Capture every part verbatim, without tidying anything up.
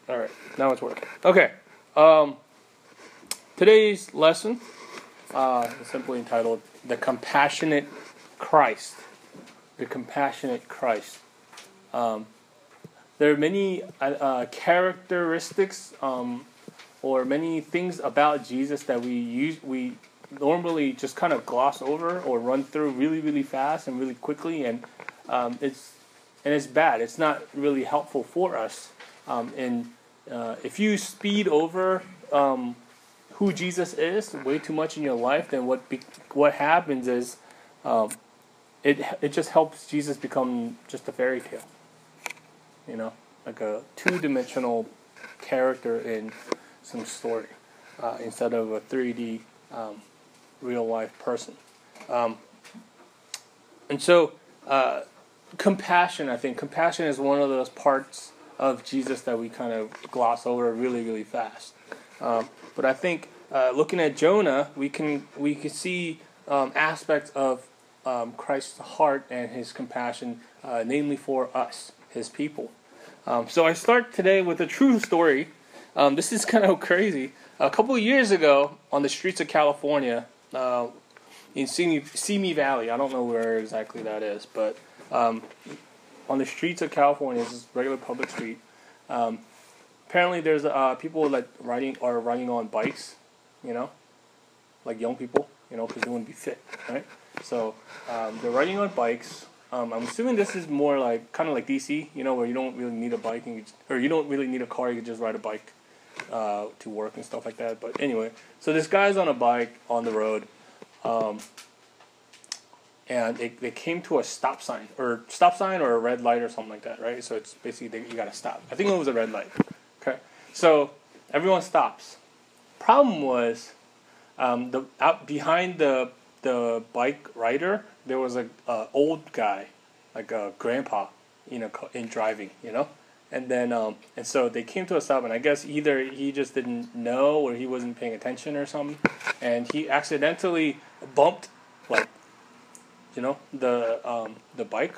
All right, now it's working. Okay, um, today's lesson uh, is simply entitled "The Compassionate Christ." The Compassionate Christ. Um, there are many uh, uh, characteristics um, or many things about Jesus that we use we normally just kind of gloss over or run through really, really fast and really quickly, and um, it's and it's bad. It's not really helpful for us. Um, and uh, if you speed over um, who Jesus is way too much in your life, then what be- what happens is um, it it just helps Jesus become just a fairy tale. You know, like a two-dimensional character in some story uh, instead of a three D um, real-life person. Um, and so, uh, compassion, I think, compassion is one of those parts of Jesus that we kind of gloss over really, really fast. Um, but I think uh, looking at Jonah, we can we can see um, aspects of um, Christ's heart and his compassion, uh, namely for us, his people. Um, so I start today with a true story. Um, this is kind of crazy. A couple of years ago, on the streets of California, uh, in Simi, Simi Valley, I don't know where exactly that is, but um, on the streets of California, this is a regular public street. Um, apparently, there's uh, people that riding are riding on bikes, you know, like young people, you know, because they want to be fit, right? So um, they're riding on bikes. Um, I'm assuming this is more like kind of like D C, you know, where you don't really need a bike and you just, or you don't really need a car. You can just ride a bike uh, to work and stuff like that. But anyway, so this guy's on a bike on the road. Um, and they, they came to a stop sign or stop sign or a red light or something like that, right? So it's basically they, you got to stop. I think it was a red light. Okay, so everyone stops. Problem was, um, the out behind the the bike rider there was a, a old guy, like a grandpa, you know, in driving, you know, and then um, and so they came to a stop, and I guess either he just didn't know or he wasn't paying attention or something, and he accidentally bumped like. You know, the um, the bike,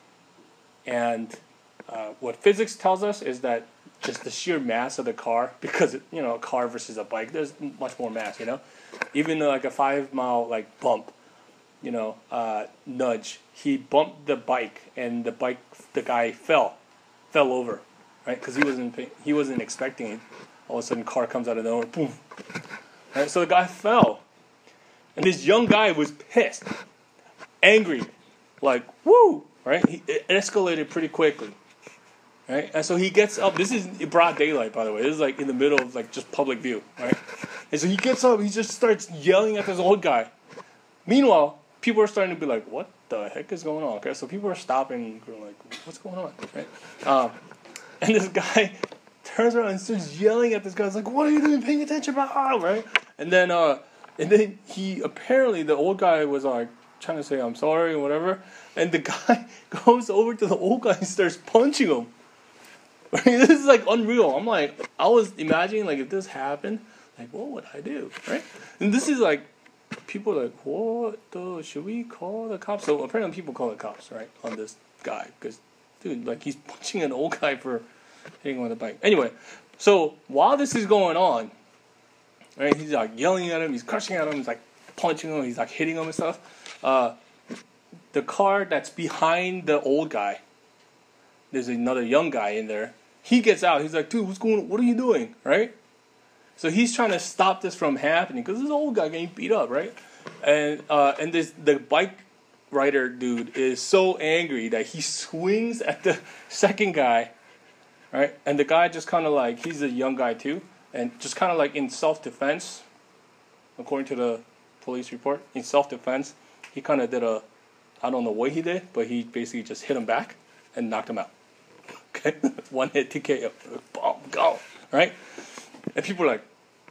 and uh, what physics tells us is that just the sheer mass of the car, because it, you know, a car versus a bike, there's much more mass. You know, even though like a five mile like bump, you know, uh, nudge, he bumped the bike, and the bike, the guy fell, fell over, right? Because he wasn't he wasn't expecting it. All of a sudden, car comes out of nowhere, boom. Right, so the guy fell, and this young guy was pissed. Angry, like, woo, right? He, it escalated pretty quickly, right? And so he gets up. This is broad daylight, by the way. This is like in the middle of like just public view, right? And so he gets up. He just starts yelling at this old guy. Meanwhile, people are starting to be like, what the heck is going on? Okay, so people are stopping, going like, what's going on, right? Um, and this guy turns around and starts yelling at this guy. He's like, what are you doing? Paying attention about, right? And then, uh, and then he apparently the old guy was like. Trying to say I'm sorry or whatever, and the guy goes over to the old guy and starts punching him. I mean, this is like unreal. I'm like, I was imagining like if this happened, like what would I do, right? And this is like, people are like, what the? Should we call the cops? So apparently people call the cops, right, on this guy because, dude, like he's punching an old guy for hitting him on the bike. Anyway, so while this is going on, right, he's like yelling at him, he's cursing at him, he's like punching him, he's like hitting him and stuff. Uh, the car that's behind the old guy, there's another young guy in there. He gets out. He's like, dude, what's going on? What are you doing? Right? So he's trying to stop this from happening because this old guy getting beat up, right? And uh, and this the bike rider dude is so angry that he swings at the second guy, right? And the guy just kind of like, he's a young guy too, and just kind of like in self-defense, according to the police report, in self-defense, he kind of did a, I don't know what he did, but he basically just hit him back and knocked him out. Okay? One hit, T K O. Boom, go. Right? And people are like,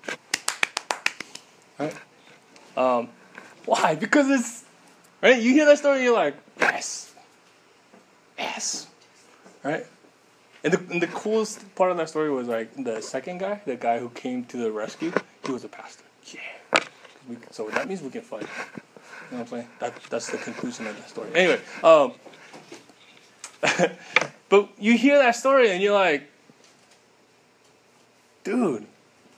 right? Um, why? Because it's, right? You hear that story and you're like, yes. Yes. Right? And the, and the coolest part of that story was like the second guy, the guy who came to the rescue, he was a pastor. Yeah. We, so that means we can fight. You know what I'm saying? That, that's the conclusion of that story. Anyway, um, but you hear that story and you're like, dude.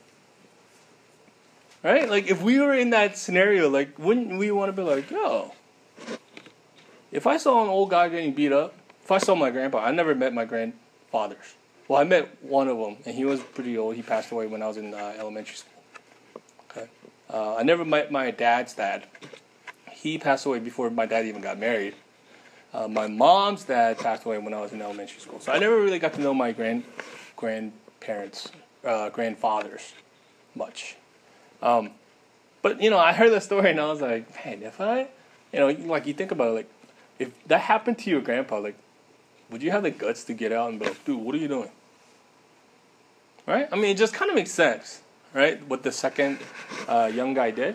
Right? Like, if we were in that scenario, like, wouldn't we want to be like, yo, if I saw an old guy getting beat up, if I saw my grandpa, I never met my grandfathers. Well, I met one of them, and he was pretty old. He passed away when I was in uh, elementary school. Okay. Uh, I never met my dad's dad. He passed away before my dad even got married. Uh, my mom's dad passed away when I was in elementary school. So I never really got to know my grand grandparents, uh, grandfathers much. Um, but, you know, I heard the story and I was like, man, if I, you know, like you think about it, like, if that happened to your grandpa, like, would you have the guts to get out and be like, dude, what are you doing? Right? I mean, it just kind of makes sense, right? What the second uh, young guy did.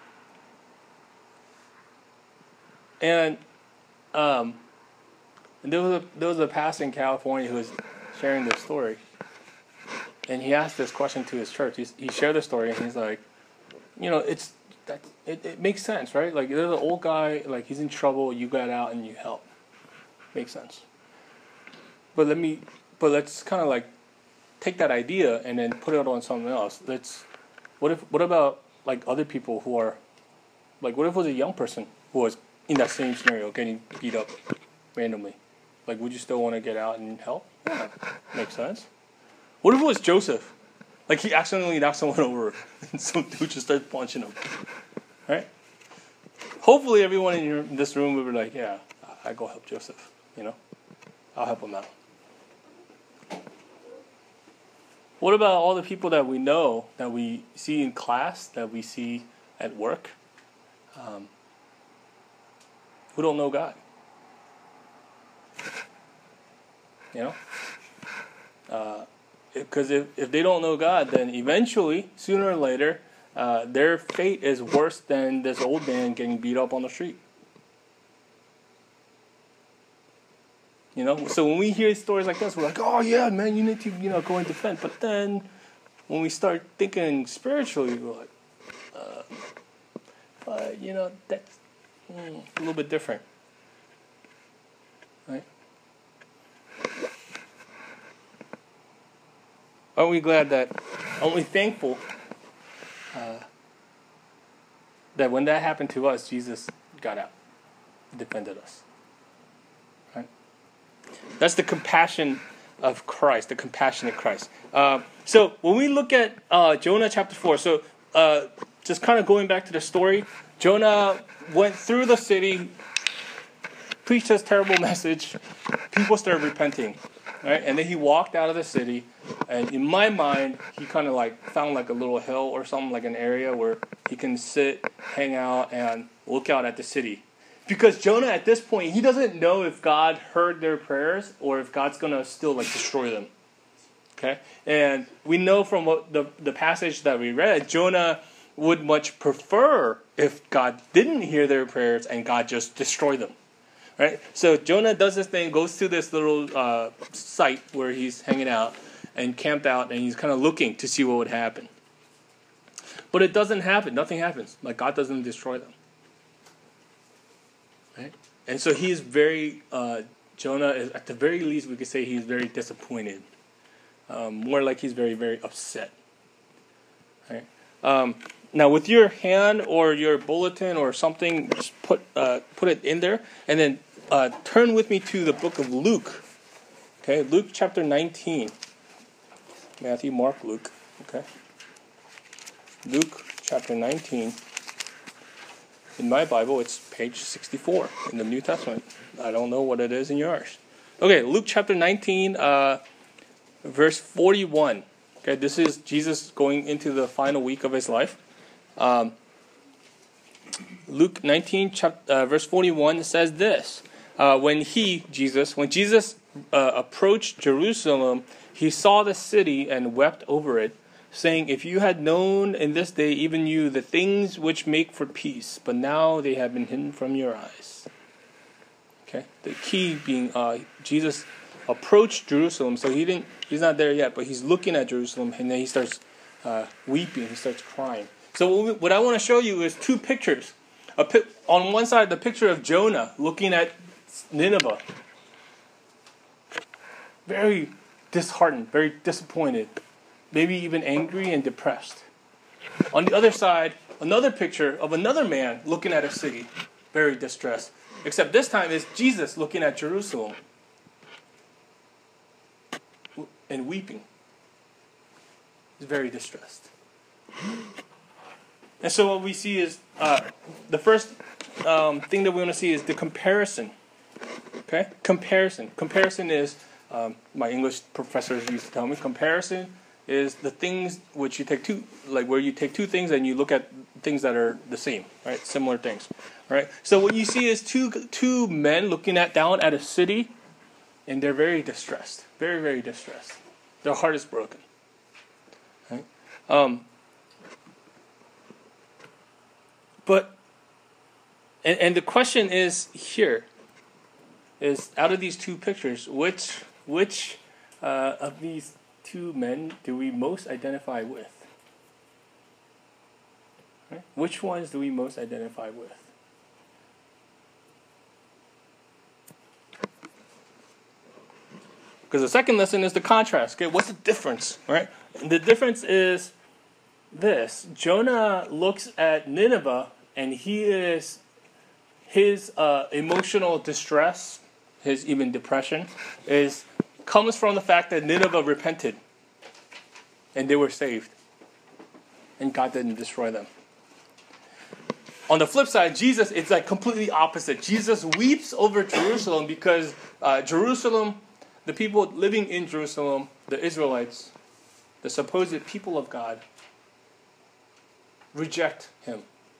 And, um, and there was a there was a pastor in California who was sharing this story. And he asked this question to his church. He's, he shared the story and he's like, you know, it's that it, it makes sense, right? Like, there's an old guy, like, he's in trouble, you got out and you help. Makes sense. But let me, but let's kind of like take that idea and then put it on something else. Let's, what if, what about like other people who are, like, what if it was a young person who was in that same scenario, getting beat up randomly? Like, would you still want to get out and help? Yeah, makes sense. What if it was Joseph? Like, he accidentally knocked someone over and some dude just started punching him. Right? Hopefully everyone in, your, in this room would be like, yeah, I go help Joseph. You know? I'll help him out. What about all the people that we know, that we see in class, that we see at work, um, who don't know God? You know? Uh... Because if, if they don't know God, then eventually, sooner or later, uh, their fate is worse than this old man getting beat up on the street. You know, so when we hear stories like this, we're like, oh yeah, man, you need to, you know, go and defend. But then, when we start thinking spiritually, we're like, uh, but, you know, that's mm, a little bit different. Right? Aren't we glad that, aren't we thankful uh, that when that happened to us, Jesus got out, defended us. Right? That's the compassion of Christ, the compassionate Christ. Uh, so when we look at uh, Jonah chapter four, so uh, just kind of going back to the story, Jonah went through the city, preached his terrible message, people started repenting. Right? And then he walked out of the city, and in my mind, he kind of like found like a little hill or something, like an area where he can sit, hang out, and look out at the city. Because Jonah, at this point, he doesn't know if God heard their prayers or if God's going to still like destroy them. Okay? And we know from what the, the passage that we read, Jonah would much prefer if God didn't hear their prayers and God just destroyed them. Right? So Jonah does this thing, goes to this little uh, site where he's hanging out and camped out, and he's kind of looking to see what would happen. But it doesn't happen. Nothing happens. Like, God doesn't destroy them. Right? And so he's very, uh, Jonah, is, at the very least, we could say he's very disappointed. Um, more like he's very, very upset. Right? Um, now, with your hand or your bulletin or something, just put uh, put it in there, and then uh, turn with me to the book of Luke. Okay, Luke chapter nineteen. Matthew, Mark, Luke. Okay, Luke chapter nineteen. In my Bible, it's page sixty-four in the New Testament. I don't know what it is in yours. Okay, Luke chapter nineteen, uh, verse forty-one. Okay, this is Jesus going into the final week of his life. Um, Luke nineteen, chapter, uh, verse forty-one says this. Uh, when he, Jesus, when Jesus uh, approached Jerusalem, he saw the city and wept over it, saying, if you had known in this day, even you, the things which make for peace, but now they have been hidden from your eyes. Okay, the key being uh, Jesus approached Jerusalem, so he didn't, he's not there yet, but he's looking at Jerusalem, and then he starts uh, weeping, he starts crying. So what, we, what I want to show you is two pictures. A pi- on one side, the picture of Jonah looking at Nineveh. Very disheartened, very disappointed. maybe even angry and depressed. On the other side, another picture of another man looking at a city, very distressed. Except this time it's Jesus looking at Jerusalem and weeping. He's very distressed. And so what we see is, uh, the first um, thing that we want to see is the comparison. Okay? Comparison. Comparison is, um, my English professors used to tell me, comparison is the things which you take two, like where you take two things and you look at things that are the same, right? Similar things, right? So what you see is two two men looking at down at a city, and they're very distressed, very very distressed. Their heart is broken. Right? Um, but and and the question is here is out of these two pictures, which which uh, of these two men do we most identify with? Right? Which ones do we most identify with? Because the second lesson is the contrast. Okay, what's the difference? Right? And the difference is this: Jonah looks at Nineveh, and he is his uh, emotional distress, his even depression, is comes from the fact that Nineveh repented and they were saved and God didn't destroy them. On the flip side, Jesus, it's like completely opposite. Jesus weeps over Jerusalem because uh, Jerusalem, the people living in Jerusalem, the Israelites, the supposed people of God, reject him.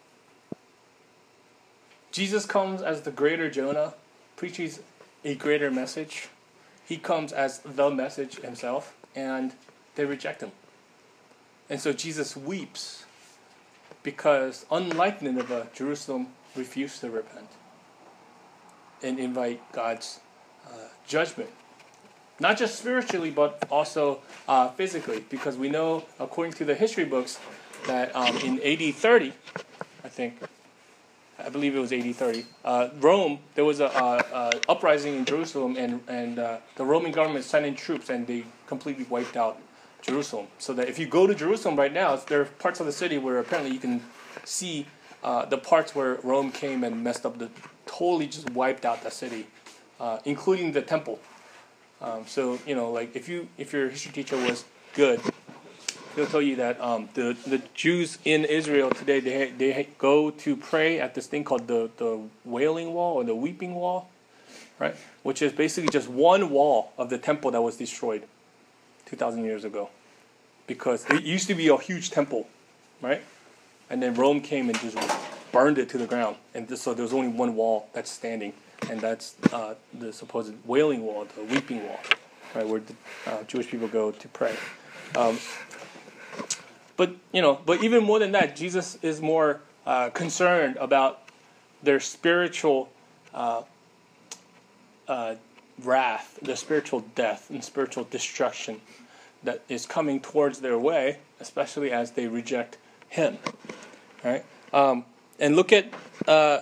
Jesus comes as the greater Jonah, preaches a greater message. He comes as the message himself, and they reject him. And so Jesus weeps because, unlike Nineveh, Jerusalem refused to repent and invite God's uh, judgment. Not just spiritually, but also uh, physically. Because we know, according to the history books, that um, in A D thirty, I think, I believe it was A D thirty, uh, Rome, there was a, a, a uprising in Jerusalem, and, and uh, the Roman government sent in troops, and they completely wiped out Jerusalem. So that if you go to Jerusalem right now, there are parts of the city where apparently you can see uh, the parts where Rome came and messed up, the totally just wiped out the city, uh, including the temple. Um, so, you know, like if you if your history teacher was good, he'll tell you that um, the the Jews in Israel today, they they go to pray at this thing called the, the Wailing Wall or the Weeping Wall, right? Which is basically just one wall of the temple that was destroyed two thousand years ago. Because it used to be a huge temple, right? And then Rome came and just burned it to the ground. And this, so there's only one wall that's standing. And that's uh, the supposed Wailing Wall, the Weeping Wall, right? Where the uh, Jewish people go to pray. Um, But, you know, but even more than that, Jesus is more uh, concerned about their spiritual uh, uh, wrath, their spiritual death and spiritual destruction that is coming towards their way, especially as they reject him. Right? Um, and look at uh,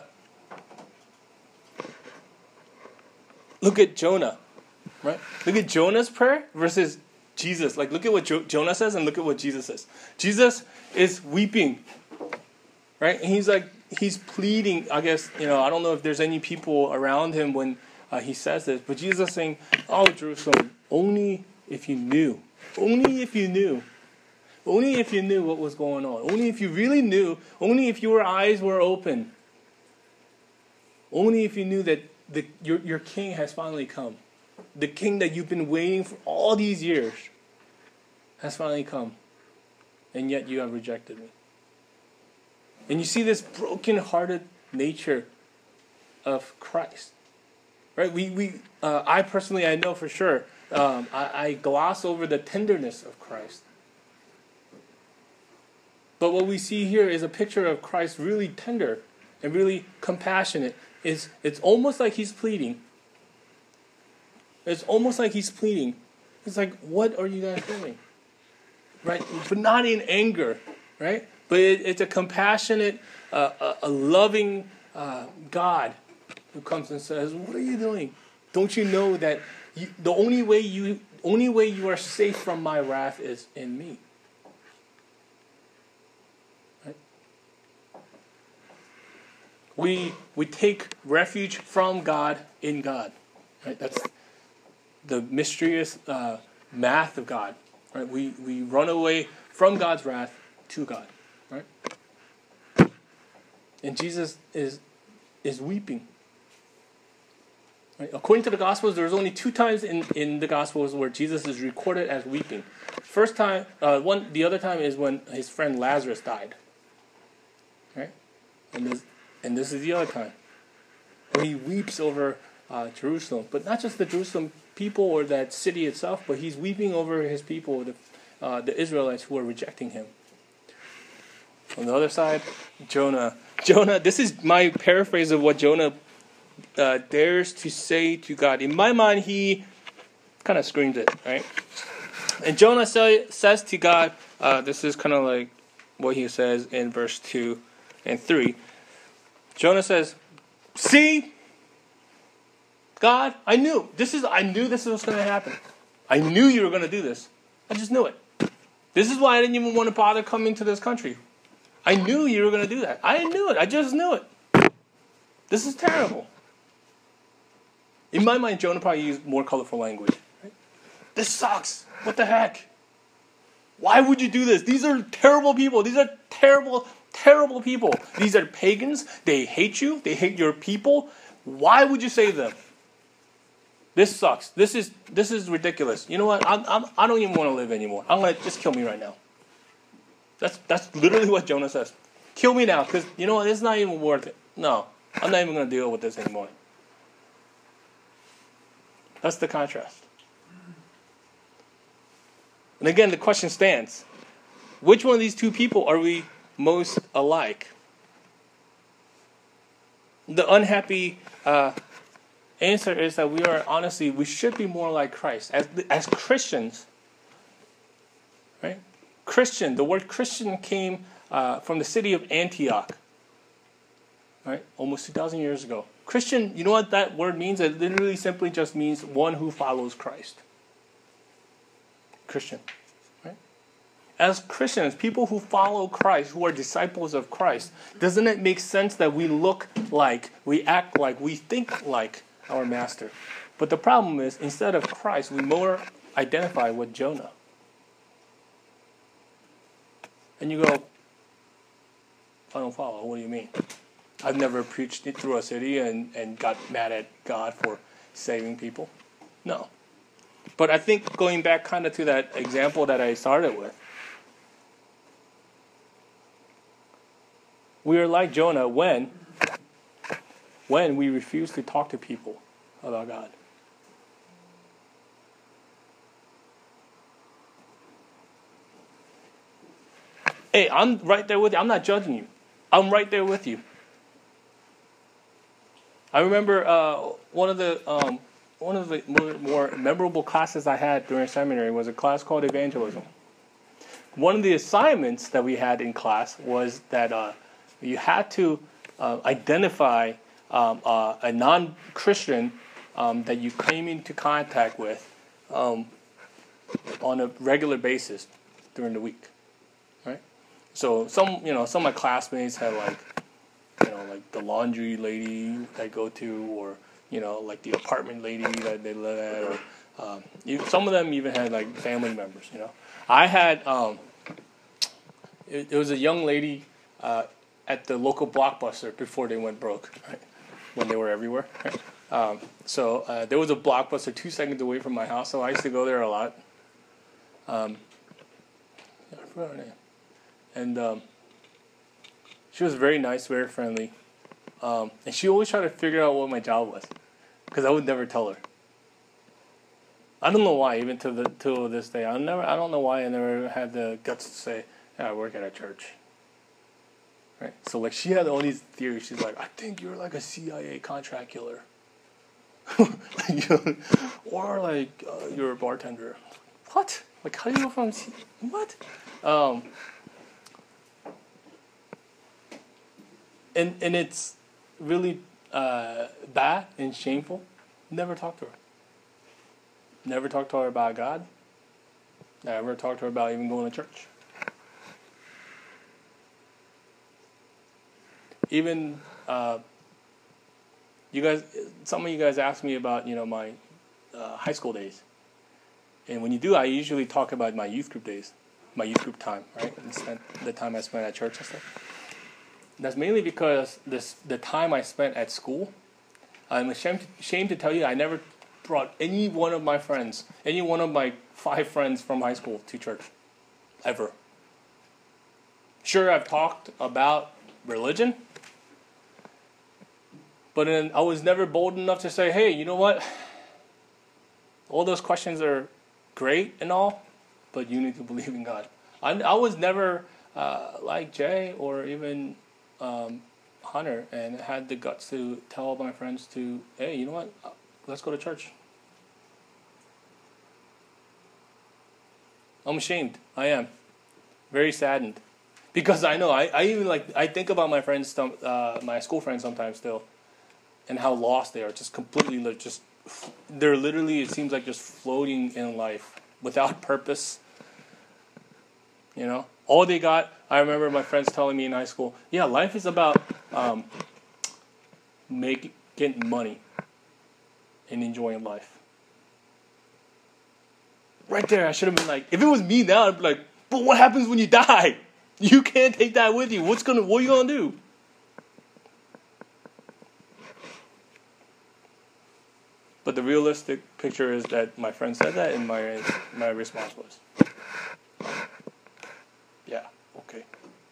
look at Jonah, right? Look at Jonah's prayer versus Jesus. Like, look at what jo- Jonah says and look at what Jesus says. Jesus is weeping, right? And he's like, he's pleading. I guess, you know, I don't know if there's any people around him when uh, he says this, but Jesus is saying, "Oh, Jerusalem, only if you knew, only if you knew, only if you knew what was going on, only if you really knew, only if your eyes were open, only if you knew that the, your your king has finally come. The king that you've been waiting for all these years has finally come, and yet you have rejected me." And you see this broken-hearted nature of Christ, right? We we uh, I personally, I know for sure, um, I, I gloss over the tenderness of Christ. But what we see here is a picture of Christ really tender and really compassionate. It's it's almost like he's pleading. It's almost like he's pleading. It's like, what are you guys doing? Right? But not in anger, right? But it, it's a compassionate, uh, a, a loving uh, God who comes and says, "What are you doing? Don't you know that you, the only way you only way you are safe from my wrath is in me. Right? We we take refuge from God in God. Right? That's the mysterious uh, math of God. Right? We we run away from God's wrath to God. Right? And Jesus is is weeping. Right? According to the Gospels, there's only two times in, in the Gospels where Jesus is recorded as weeping. First time, uh, one, the other time is when his friend Lazarus died. Right? And this, and this is the other time where he weeps over uh, Jerusalem, but not just the Jerusalem people or that city itself, but he's weeping over his people, the uh, the Israelites who are rejecting him. On the other side, Jonah. Jonah, this is my paraphrase of what Jonah uh, dares to say to God. In my mind, he kind of screams it, right? And Jonah say, says to God, uh, this is kind of like what he says in verse two and three. Jonah says, see, God, I knew. This is I knew this was going to happen. I knew you were going to do this. I just knew it. This is why I didn't even want to bother coming to this country. I knew you were going to do that. I knew it. I just knew it. This is terrible. In my mind, Jonah probably used more colorful language. Right? This sucks. What the heck? Why would you do this? These are terrible people. These are terrible, terrible people. These are pagans. They hate you. They hate your people. Why would you save them? This sucks. This is this is ridiculous. You know what? I'm, I'm, I don't even want to live anymore. I'm going to just kill me right now. That's that's literally what Jonah says. Kill me now, because you know what? It's not even worth it. No, I'm not even going to deal with this anymore. That's the contrast. And again, the question stands. Which one of these two people are we most alike? The unhappy uh, answer is that we are, honestly, we should be more like Christ. As, as Christians, right? Christian, the word Christian came uh, from the city of Antioch, right? Almost two thousand years ago. Christian, you know what that word means? It literally simply just means one who follows Christ. Christian, right? As Christians, people who follow Christ, who are disciples of Christ, doesn't it make sense that we look like, we act like, we think like our master? But the problem is, instead of Christ, we more identify with Jonah. And you go, I don't follow. What do you mean? I've never preached it through a city and, and got mad at God for saving people. No. But I think going back kind of to that example that I started with, we are like Jonah when, when we refuse to talk to people about God. Hey, I'm right there with you. I'm not judging you. I'm right there with you. I remember uh, one of the um, one of the more, more memorable classes I had during seminary was a class called evangelism. One of the assignments that we had in class was that uh, you had to uh, identify um, uh, a non-Christian um, that you came into contact with um, on a regular basis during the week. Right? So some, you know, some of my classmates had like, you know, like the laundry lady I go to, or you know, like the apartment lady that they live at, or um, even, some of them even had like family members. You know, I had um, it, it was a young lady uh, at the local Blockbuster before they went broke, right? When they were everywhere. Right? Um, so uh, there was a Blockbuster two seconds away from my house, so I used to go there a lot. Um, I forgot her name. And um, she was very nice, very friendly. Um, and she always tried to figure out what my job was, because I would never tell her. I don't know why, even to the to this day. I never. I don't know why I never had the guts to say, yeah, I work at a church. Right. So like she had all these theories. She's like, I think you're like a C I A contract killer, you know, or like uh, you're a bartender. What? Like how do you go from C- what? Um, And and it's really uh, bad and shameful. Never talk to her. Never talked to her about God. Never talked to her about even going to church. Even uh, you guys, some of you guys asked me about, you know, my uh, high school days. And when you do, I usually talk about my youth group days, my youth group time, right? And spent the time I spent at church and stuff. That's mainly because this the time I spent at school. I'm ashamed, ashamed to tell you, I never brought any one of my friends, any one of my five friends from high school to church, ever. Sure, I've talked about religion, but then I was never bold enough to say, hey, you know what? All those questions are great and all, but you need to believe in God. I, I was never uh, like Jay or even um, Hunter and had the guts to tell all my friends to, hey, you know what? Let's go to church. I'm ashamed. I am. Very saddened. Because I know, I, I even like, I think about my friends, uh, my school friends sometimes still, and how lost they are. Just completely, like, just, they're literally, it seems like just floating in life without purpose. You know? All they got, I remember my friends telling me in high school, yeah, life is about um, making, getting money and enjoying life. Right there, I should have been like, if it was me now, I'd be like, but what happens when you die? You can't take that with you. What's gonna? What are you gonna do? But the realistic picture is that my friend said that, and my my response was, yeah, okay.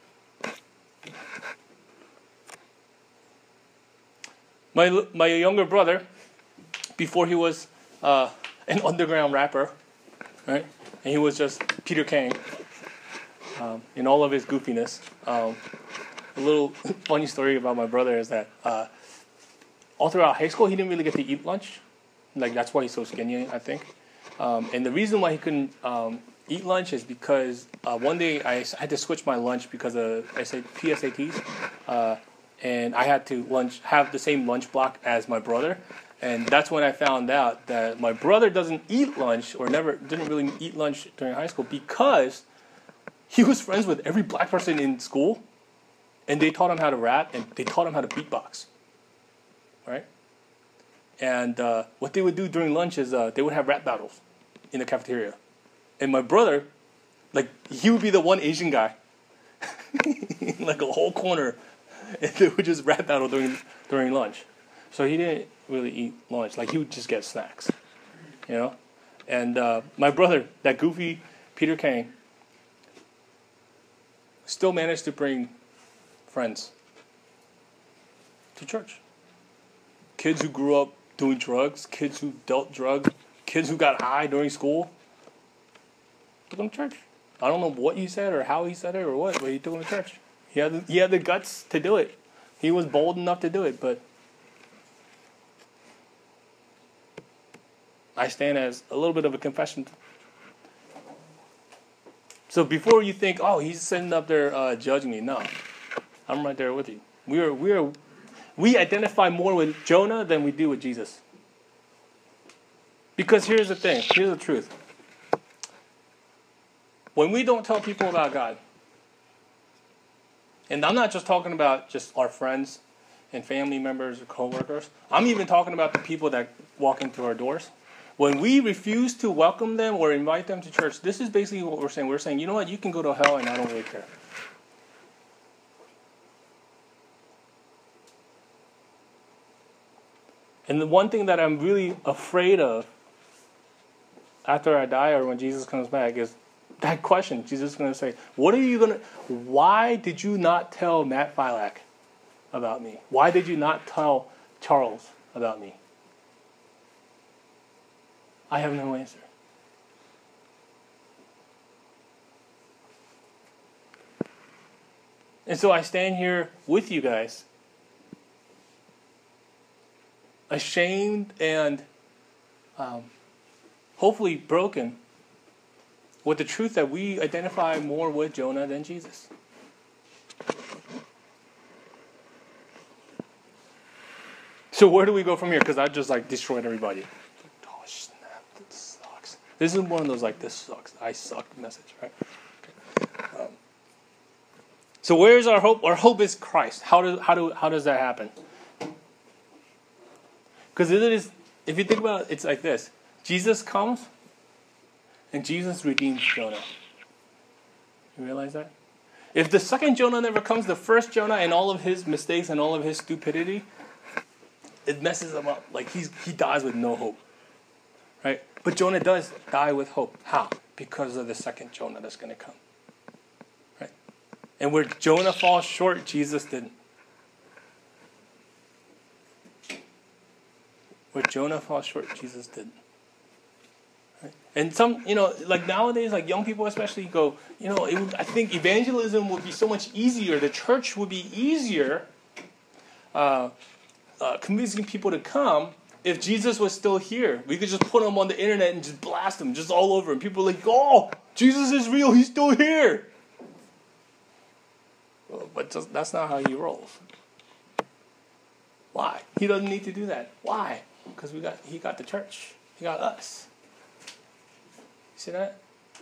My my younger brother, before he was uh, an underground rapper, right, and he was just Peter Kang. Um, in all of his goofiness. Um, a little funny story about my brother is that uh, all throughout high school, he didn't really get to eat lunch. Like, that's why he's so skinny, I think. Um, and the reason why he couldn't um, eat lunch is because uh, one day I had to switch my lunch because of P S A Ts. Uh, and I had to lunch have the same lunch block as my brother. And that's when I found out that my brother doesn't eat lunch or never didn't really eat lunch during high school because he was friends with every black person in school, and they taught him how to rap, and they taught him how to beatbox, right? And uh, what they would do during lunch is uh, they would have rap battles in the cafeteria. And my brother, like, he would be the one Asian guy, like a whole corner, and they would just rap battle during during lunch. So he didn't really eat lunch. Like, he would just get snacks, you know? And uh, my brother, that goofy Peter Kang, still managed to bring friends to church. Kids who grew up doing drugs, kids who dealt drugs, kids who got high during school. Took them to church. I don't know what he said or how he said it or what, but he took them to church. He had the, he had the guts to do it. He was bold enough to do it, but I stand as a little bit of a confession. So before you think, oh, he's sitting up there uh, judging me, no, I'm right there with you. We are, we are, we identify more with Jonah than we do with Jesus. Because here's the thing, here's the truth. When we don't tell people about God, and I'm not just talking about just our friends and family members or coworkers, I'm even talking about the people that walk into our doors. When we refuse to welcome them or invite them to church, this is basically what we're saying. We're saying, you know what, you can go to hell and I don't really care. And the one thing that I'm really afraid of after I die or when Jesus comes back is that question. Jesus is going to say, what are you going to, why did you not tell Matt Filak about me? Why did you not tell Charles about me? I have no answer. And so I stand here with you guys, ashamed and um, hopefully broken with the truth that we identify more with Jonah than Jesus. So where do we go from here? Because I just like destroyed everybody. Oh snap! That's so This is one of those like, this sucks, I suck message, right? Okay. Um, so where is our hope? Our hope is Christ. How do how do how does that happen? Because it is, if you think about it, it's like this: Jesus comes, and Jesus redeems Jonah. You realize that? If the second Jonah never comes, the first Jonah and all of his mistakes and all of his stupidity, it messes him up. Like he's he dies with no hope, right? But Jonah does die with hope. How? Because of the second Jonah that's going to come, right? And where Jonah falls short, Jesus didn't. Where Jonah falls short, Jesus didn't. Right? And some, you know, like nowadays, like young people especially go, you know, it would, I think evangelism would be so much easier. The church would be easier, uh, uh, convincing people to come if Jesus was still here. We could just put him on the internet and just blast him just all over. And people are like, oh, Jesus is real. He's still here. Well, but just, that's not how he rolls. Why? He doesn't need to do that. Why? Because we got he got the church. He got us. You see that?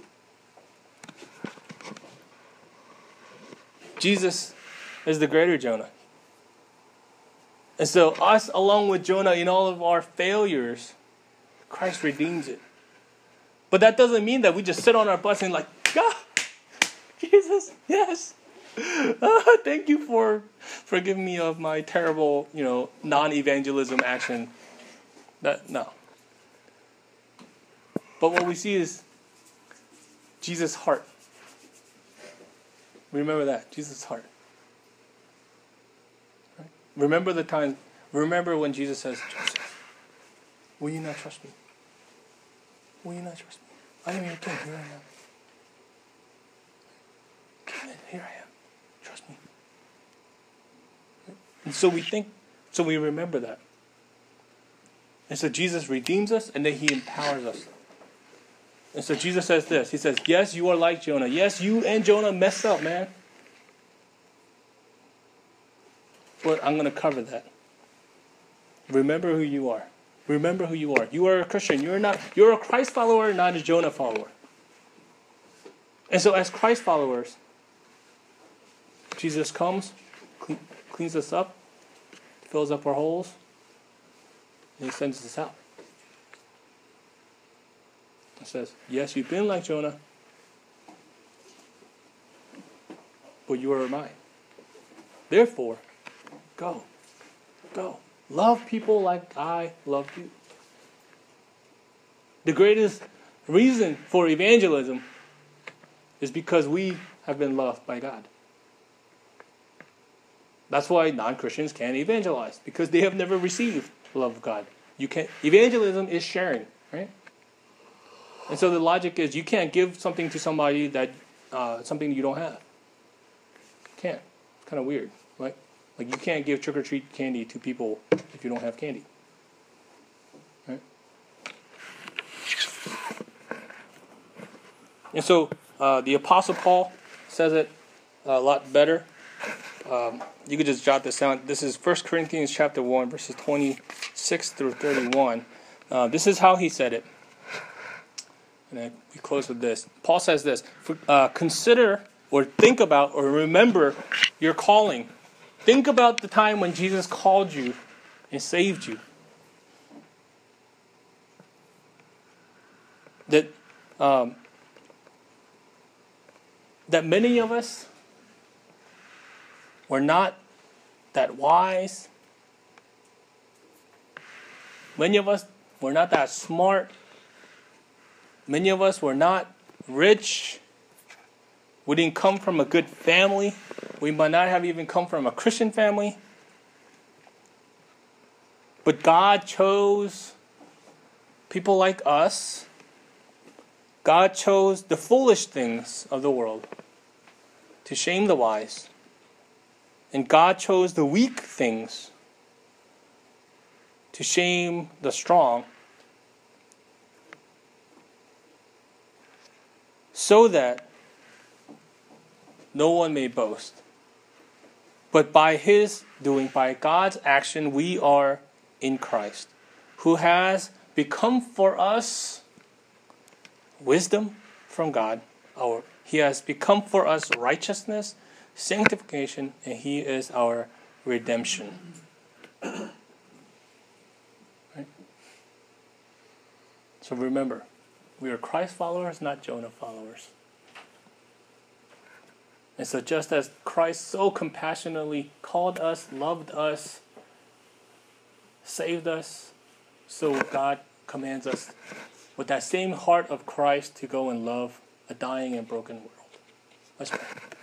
Jesus is the greater Jonah. And so us, along with Jonah in all of our failures, Christ redeems it. But that doesn't mean that we just sit on our butts and like, God, Jesus, yes. Uh, thank you for forgiving me of my terrible, you know, non-evangelism action. That no. But what we see is Jesus' heart. Remember that, Jesus' heart. Right? Remember the time. Remember when Jesus says, Joseph, will you not trust me? Will you not trust me? I am your king. Here I am. Come in. Here I am. Trust me. And so we think, so we remember that. And so Jesus redeems us, and then he empowers us. And so Jesus says this. He says, yes, you are like Jonah. Yes, you and Jonah messed up, man. But I'm going to cover that. Remember who you are. Remember who you are. You are a Christian. You're not. You're a Christ follower, not a Jonah follower. And so as Christ followers, Jesus comes, clean, cleans us up, fills up our holes, and he sends us out. It says, yes, you've been like Jonah, but you are mine. Therefore, go. Go. Love people like I love you. The greatest reason for evangelism is because we have been loved by God. That's why non-Christians can't evangelize, because they have never received the love of God. You can't. Evangelism is sharing, right? And so the logic is you can't give something to somebody that uh, something you don't have. You can't. It's kind of weird, right? Like you can't give trick-or-treat candy to people if you don't have candy. Right? And so uh, the Apostle Paul says it a lot better. Um, you could just jot this down. This is First Corinthians chapter one, verses twenty-six through thirty-one. Uh, this is how he said it. And then we close with this. Paul says this, uh, consider or think about or remember your calling. Think about the time when Jesus called you and saved you. That, um, that many of us were not that wise. Many of us were not that smart. Many of us were not rich. We didn't come from a good family. We might not have even come from a Christian family. But God chose people like us. God chose the foolish things of the world to shame the wise. And God chose the weak things to shame the strong, so that no one may boast. But by his doing, by God's action, we are in Christ, who has become for us wisdom from God. Our He has become for us righteousness, sanctification, and He is our redemption. Right? So remember, we are Christ followers, not Jonah followers. And so just as Christ so compassionately called us, loved us, saved us, so God commands us with that same heart of Christ to go and love a dying and broken world. Let's pray.